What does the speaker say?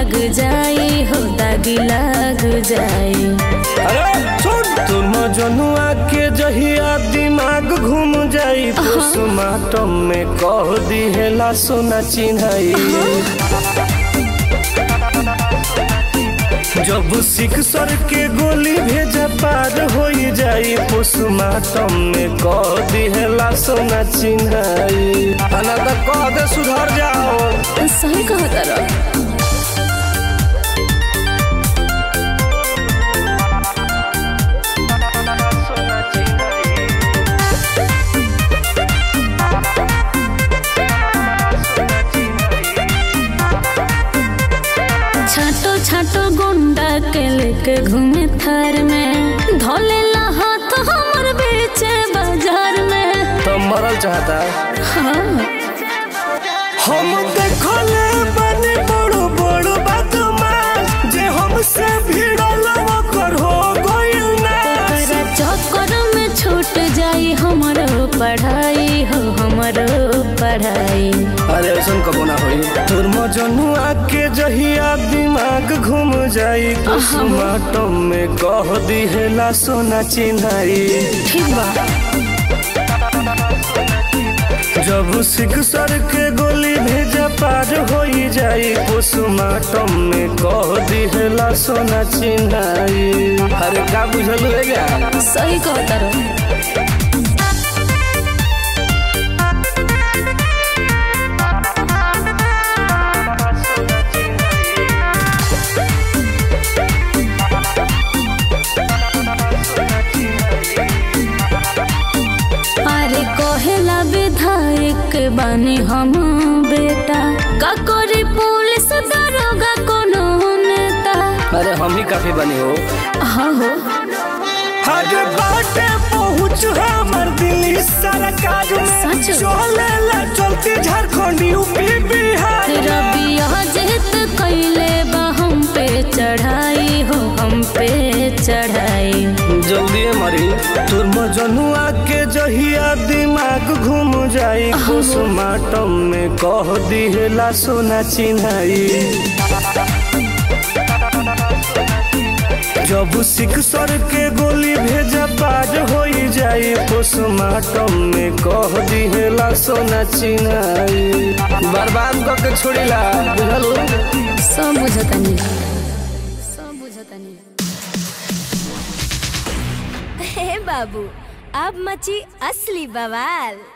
लग जाई हो दाग लग जाई। अरे सुन तुम जनुआ के जहिया दिमाग घूम जाई पोस्टमार्टम में कह दिहेला सोना चिन्हाई। जब सिक्सर के गोली भेजा पार हो जाई पोस्टमार्टम में कह दिहेला सोना चिन्हाई। अना तो कह दे सुधर जाओ। सही कहता रहा। छाटो गुंडा के लेके घूमे थार में धोले हाथ हमर बेचे बाजार में। तो मरल चाहता हाँ। हम देखले बने बड़ो बड़ो बदमाश जे हमसे भिड़ल ओकर हो गइल ना। तेरा चक्कर में छूट जाई हमरो पढ़ाई हो हमरो पढ़ाई। अरे ऐसन कबो ना होई तोर मजनुआ के जहिया दिमाग घूम जाई पोस्टमार्टम में कह दिहेला सोना चिन्हाई। ठीक बा। जब सिक्सर के गोली भेजा पार हो जाई पोस्टमार्टम में कह दिहेला सोना चिन्हाई। अरे का बुझल है क्या? सही कहता रहो। कहेला विधायक बानी हम बेटा का करी पुलिस दरोगा कोनो नेता। अरे हम ही काफी बने हो। हाँ हो। अरे बाटे पहुँच हमर दिल्ली सरकार में चलेला चलते झारखंड यूपी बिहार। रबिया जेत कैले बा हम पे चढ़ाई हो हम पे चढ़ाई। जल्दी मरी तोर मजनुआ के जहिया दिमाग घूम जाई पोस्टमार्टम में कह दिहेला सोना चिन्हाई। जब सिक्सर के गोली भेजा पार हो जाई पोस्टमार्टम में कह दिहेला सोना चिन्हाई। बर्बाद करके छोड़ीला बुझल। सब बुझतानी सब बुझतानी। हे बाबू अब मची असली बवाल।